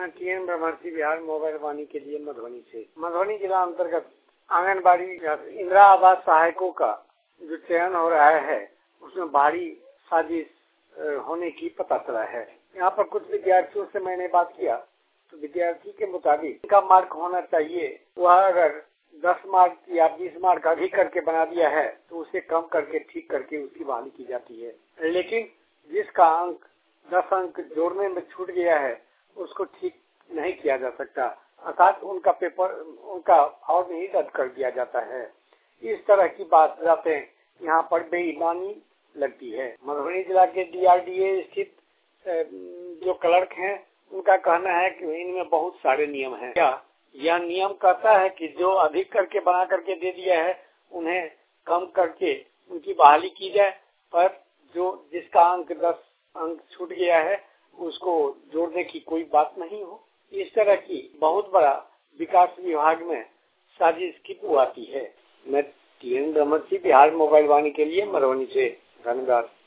मैं टीएन ब्रह्मर्षि बिहार मोबाइल वाणी के लिए मधुबनी से। मधुबनी जिला अंतर्गत आंगनबाड़ी इंदिरा आवास सहायकों का जो चयन हो रहा है उसमें भारी साजिश होने की पता चला है। यहाँ पर कुछ विद्यार्थियों से मैंने बात किया तो विद्यार्थी के मुताबिक इनका मार्क होना चाहिए, वह अगर 10 मार्क या 20 मार्क अधिक करके बना दिया है तो उसे कम करके ठीक करके उसकी बहाली की जाती है। लेकिन जिसका अंक 10 अंक जोड़ने में छूट गया है उसको ठीक नहीं किया जा सकता, अर्थात उनका फॉर्म ही रद्द कर दिया जाता है। इस तरह की बातें यहाँ पर बेईमानी लगती है। मधुबनी जिला के DRDA स्थित जो क्लर्क हैं उनका कहना है कि इनमें बहुत सारे नियम हैं। क्या यह नियम कहता है कि जो अधिक करके बना करके दे दिया है उन्हें कम करके उनकी बहाली की जाए, पर जो जिसका अंक 10 अंक छूट गया है उसको जोड़ने की कोई बात नहीं हो। इस तरह की बहुत बड़ा विकास विभाग में साजिश की बुआती है। मैं टीएन ब्रह्मर्षि बिहार मोबाइल वाणी के लिए मधुबनी से। धन्यवाद।